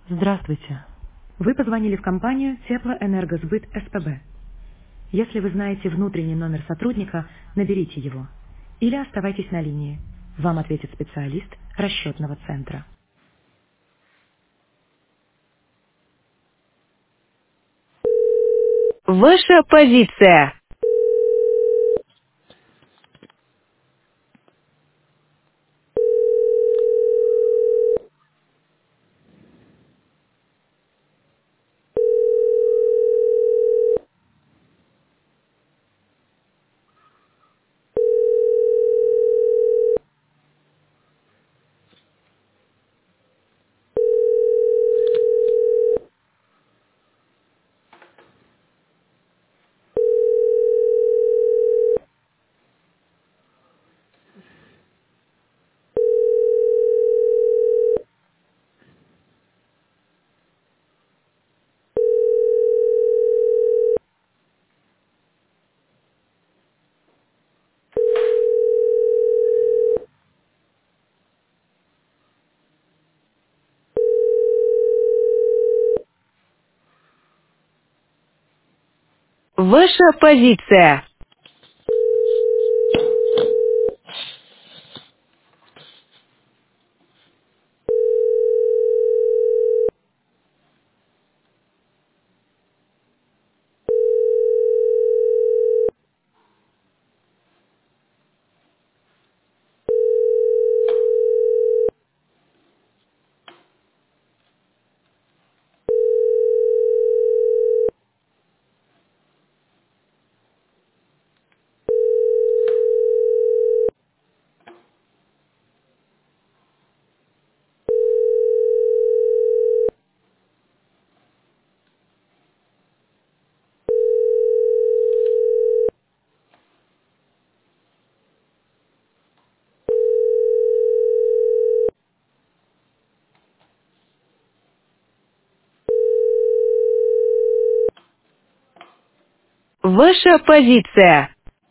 Здравствуйте. Вы позвонили в компанию Теплоэнергосбыт СПБ. Если вы знаете внутренний номер сотрудника, наберите его. Или оставайтесь на линии. Вам ответит специалист расчетного центра. Ваша позиция. Ваша позиция. Ваша позиция.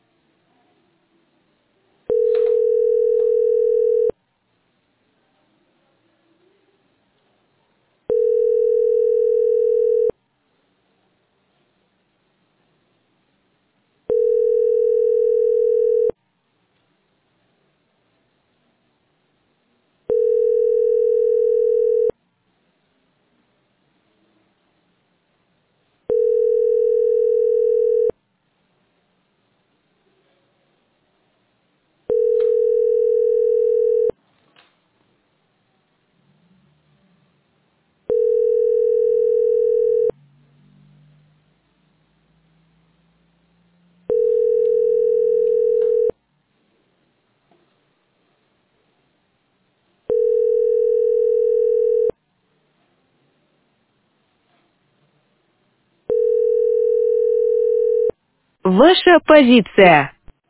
Ваша позиция.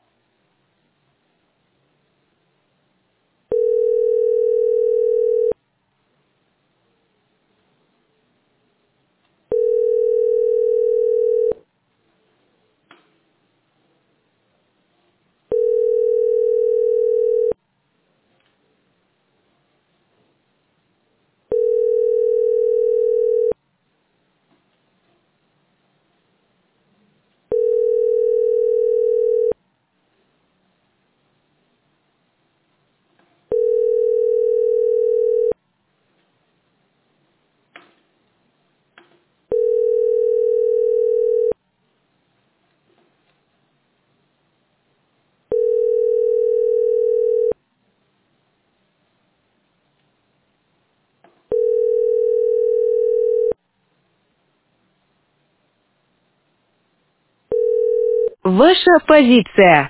Ваша позиция.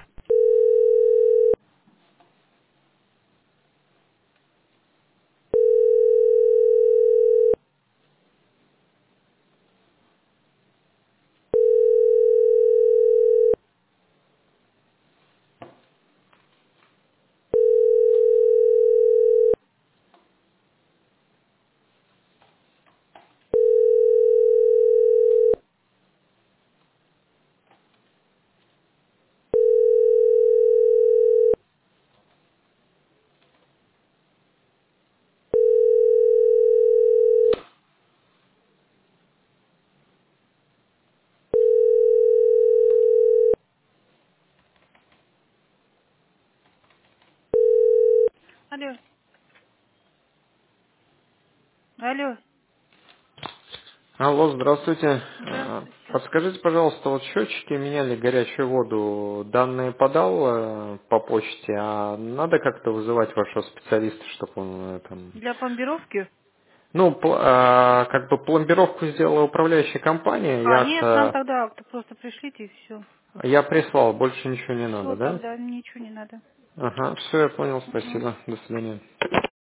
Алло. Алло. Алло, здравствуйте. Здравствуйте. Подскажите, пожалуйста, вот счетчики меняли горячую воду, данные подал по почте, а надо как-то вызывать вашего специалиста, чтобы он там... Для пломбировки? Ну, как бы пломбировку сделала управляющая компания, А, нет, нам тогда просто пришлите и все. я прислал, больше ничего не Все, надо, да? тогда ничего не надо. Ага, все, я понял, Мгм. спасибо, до свидания.